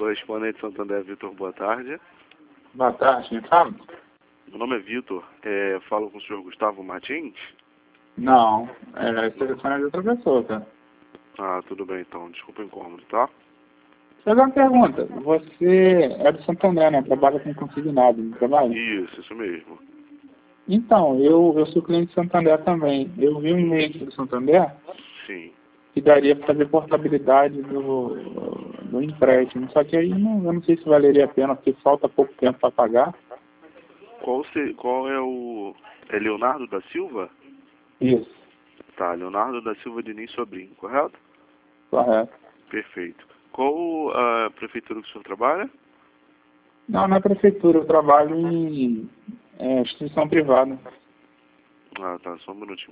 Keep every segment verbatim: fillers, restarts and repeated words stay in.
Correspondente Santander, Vitor, boa tarde. Boa tarde, me fala? Meu nome é Vitor, é, falo com o senhor Gustavo Martins? Não, é, esse telefone é de outra pessoa, tá? Ah, tudo bem então, desculpa o incômodo, tá? Deixa eu fazer uma pergunta. Você é do Santander, né? Trabalha com consignado, não trabalha? Isso, isso mesmo. Então, eu, eu sou cliente do Santander também. Eu vi um e-mail aqui do Santander Sim. que daria para fazer portabilidade do, do empréstimo. Só que aí não, eu não sei se valeria a pena, porque falta pouco tempo para pagar. Qual, se, qual é o... É Leonardo da Silva? Isso, Tá, Leonardo da Silva Diniz Sobrinho, correto? correto. Perfeito. Qual a prefeitura que o senhor trabalha? Não, na prefeitura, eu trabalho em é, instituição privada. Ah, tá, só um minutinho.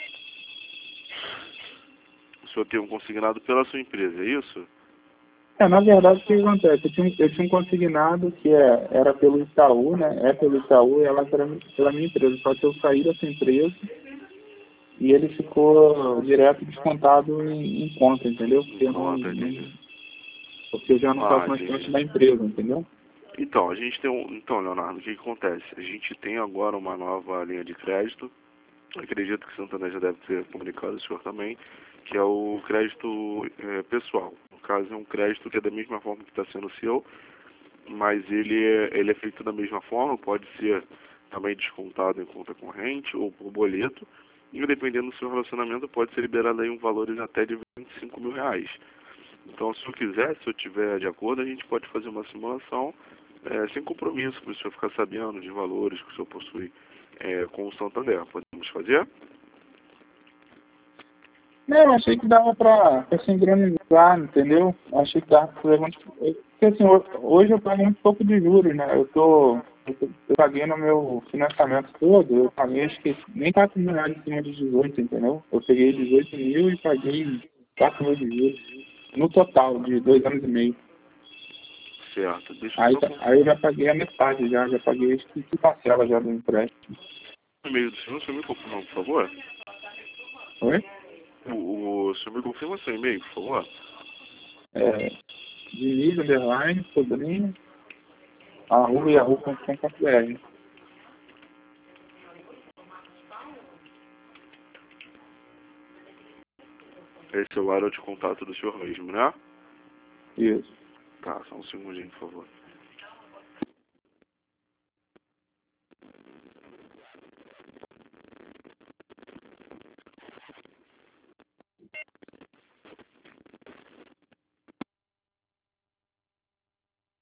O senhor tem um consignado pela sua empresa, é isso? É, na verdade, o que acontece? Eu tinha, eu tinha um consignado que é, era pelo Itaú, né? É pelo Itaú e ela era pela minha empresa. Só que eu saí dessa empresa e ele ficou direto descontado em, em conta, entendeu? Porque eu, não, Conta, entendi. porque eu já não Ah, faço mais parte entendi. da empresa, entendeu? Então, a gente tem um... Então, Leonardo, o que, que acontece? A gente tem agora uma nova linha de crédito. Acredito que o Santander já deve ter comunicado o senhor também, que é o crédito é, pessoal. No caso, é um crédito que é da mesma forma que está sendo o seu, mas ele é, ele é feito da mesma forma, pode ser também descontado em conta corrente ou por boleto, e dependendo do seu relacionamento, pode ser liberado aí um valor de até de vinte e cinco mil reais. Então, se eu quiser, se eu tiver de acordo, a gente pode fazer uma simulação é, sem compromisso, para o senhor ficar sabendo de valores que o senhor possui é, com o Santander. Podemos fazer? Não, eu achei que dava pra, pra se engranizar, entendeu? Achei que dava pra fazer muito. Porque assim, ho- hoje eu pago muito pouco de juros, né? Eu tô. Eu, tô- eu paguei no meu financiamento todo, eu paguei acho que nem quatro mil reais em cima de dezoito, entendeu? Eu peguei dezoito mil e paguei quatro mil de juros. No total, de dois anos e meio. Certo. Deixa eu Aí, só tá- confirmar aí eu já paguei a metade já, já paguei acho que que parcela já do empréstimo. o e-mail do senhor. O senhor me confirma, por favor? Oi? O, o senhor me confirma seu e-mail, por favor? É, Diniz, underline, sobrinho, arroba yahoo ponto com ponto br. Esse é o área de contato do senhor mesmo, né? Isso. Tá, só um segundinho, por favor.